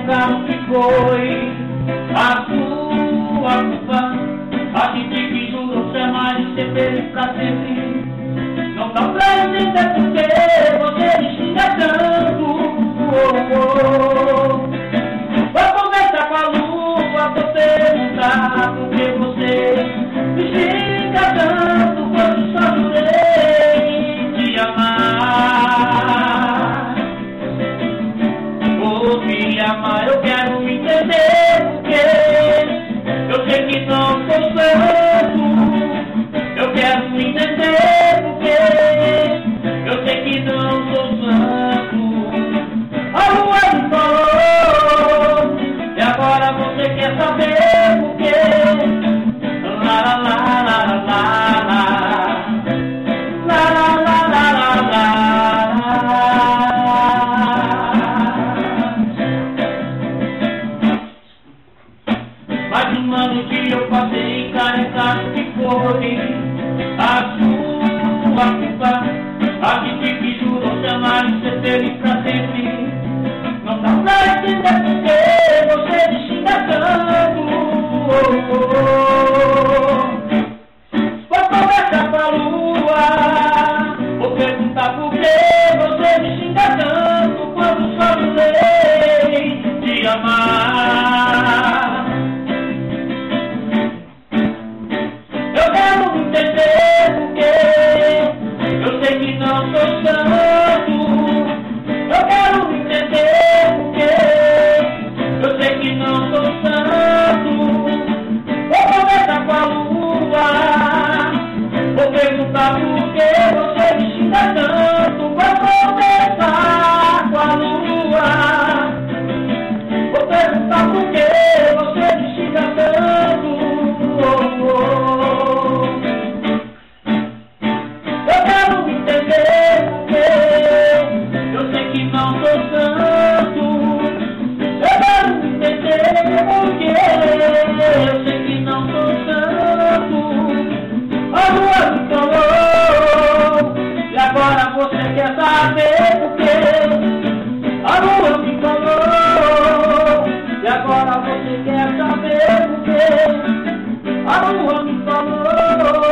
careca o que foi a sua culpa. A gente que jurou se amar e ser feliz pra sempre. Não dá pra entender porque você me xinga tanto. Vou conversar com a lua, vou perguntar por que você me xinga tanto quando só jurei te amar. Vou te amar, eu quero entender porque eu sei que não sou santo. Eu quero entender porque eu sei que não sou santo. A lua me falou e agora você quer saber por quê? La la la la la la la la la la la. Mais de um ano que eu passei encarecado que foi a sua culpa. A gente que jurou se amar e ser feliz pra sempre. Não dá pra entender porque você me xinga tanto. Vou conversar com a lua, vou perguntar por que você me xinga tanto quando só jurei te amar. Eu quero entender porque eu sei que não sou santo. Eu quero entender porque eu sei que não sou santo. Vou conversar com a lua, vou perguntar por que você me xinga tanto. Vou conversar com a lua, vou perguntar por que você me xinga tanto. Eu quero entender porque eu sei que não sou santo. Eu quero entender porque eu sei que não sou santo. A lua me falou e agora você quer saber por quê? A lua me falou e agora você quer saber por quê? A lua me falou.